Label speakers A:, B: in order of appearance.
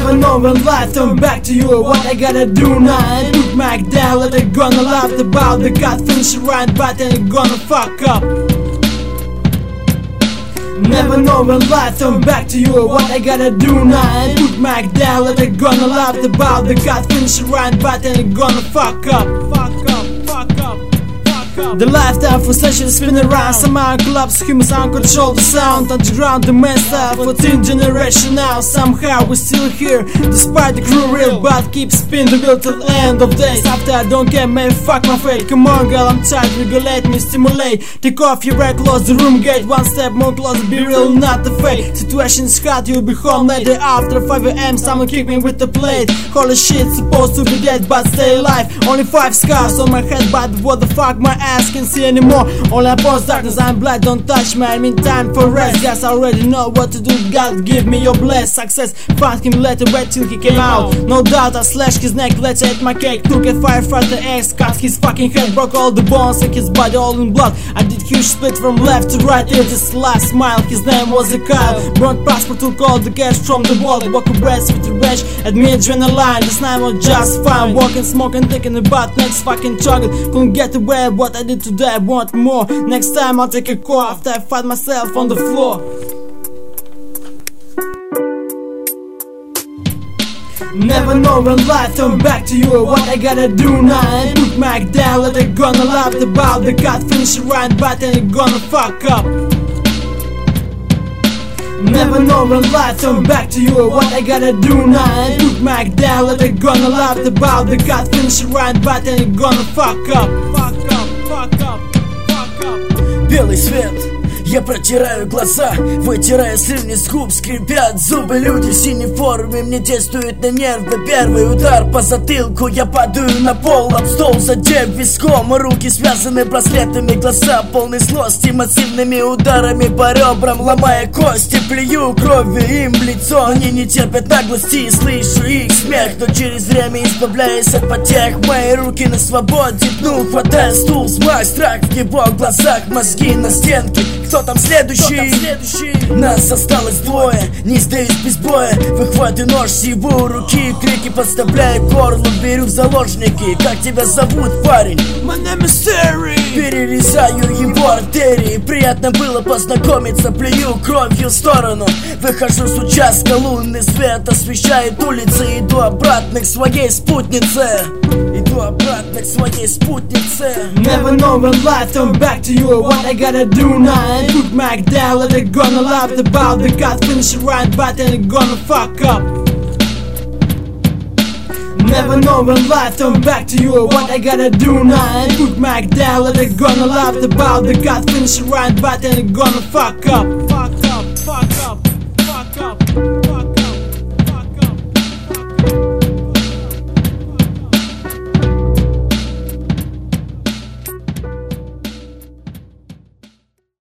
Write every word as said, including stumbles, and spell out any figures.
A: Never know when life turn back to you. What I gotta do now? I put my down, let it gonna laugh about the God finish right, but then gonna fuck up. Never know when life turn back to you. What I gotta do now? I put my down, let it gonna laugh about the God finish right, but then gonna fuck up. Fuck up, fuck up. The lifetime for sessions spin around. Somehow collapse, humans uncontrol the sound. Underground, the mess up, fourteen generation now. Somehow we're still here, despite the crew real. But keep spin the wheel till the end of days. After I don't care, man, fuck my fate. Come on girl, I'm tired, regulate me, stimulate. Take off your red, close the room gate. One step more closer, be real, not the fake. Situation's hot, you'll be home later. After five A M, someone kick me with the plate. Holy shit, supposed to be dead, but stay alive. Only five scars on my head, but what the fuck my ass can see anymore. All I post darkness, I'm black, don't touch me, I'm in time for rest. Guess I already know what to do, God give me your bless. Success, found him, let it wait till he came out. No doubt I slashed his neck, let's eat my cake. Took a firefighter axe, cut his fucking head, broke all the bones in his body, all in blood. I did huge split from left to right, it his last smile. His name was a Kyle. Brought passport, took all the cash from the wallet. Walk a breath with revenge, at me adrenaline. This night was just fine, walking, smoking, thinking about next fucking chocolate. Couldn't get away what I did today, I want more. Next time I'll take a call after I fight myself on the floor. Never know when life turn back to you. What I gotta do now? I put my down, let it gonna laugh about the God finish right, but then it gonna fuck up. Never know when life turn back to you. What I gotta do now? I put my down, let it gonna laugh about the God finish right, but then it gonna fuck up. Fuck up, fuck up, fuck up.
B: Белый свет, я протираю глаза, вытирая слюни с губ, скрипят зубы. Люди в синей форме мне действуют на нервы. Первый удар по затылку, я падаю на пол, об стол задев виском. Руки связаны браслетами, глаза полны злости, массивными ударами по ребрам, ломая кости. Плюю кровью им в лицо, они не терпят наглости. Слышу их смех, но через время избавляюсь от потех. Мои руки на свободе, пну, хватая стул, взмах, страх в его глазах, мозги на стенке. Кто там следующий? Кто там следующий? Нас осталось двое, не сдаюсь без боя. Выхватываю нож с его руки, крики подставляю горло, беру в заложники. Как тебя зовут, парень?
A: My name is Terry.
B: Перерезаю его артерии. Приятно было познакомиться, плюю кровью в сторону. Выхожу с участка, лунный свет освещает улицы. Иду обратно к своей спутнице. Иду обратно к своей спутнице.
A: Never know when life turn back to you. What I gotta do now? I put my down, let it gonna laugh about the God finish right, but then it gonna fuck up. Never know when life turn back to you. What I gotta do now? I put my down, let it gonna laugh about the God finish right, but then it gonna fuck up. Fuck up, fuck up.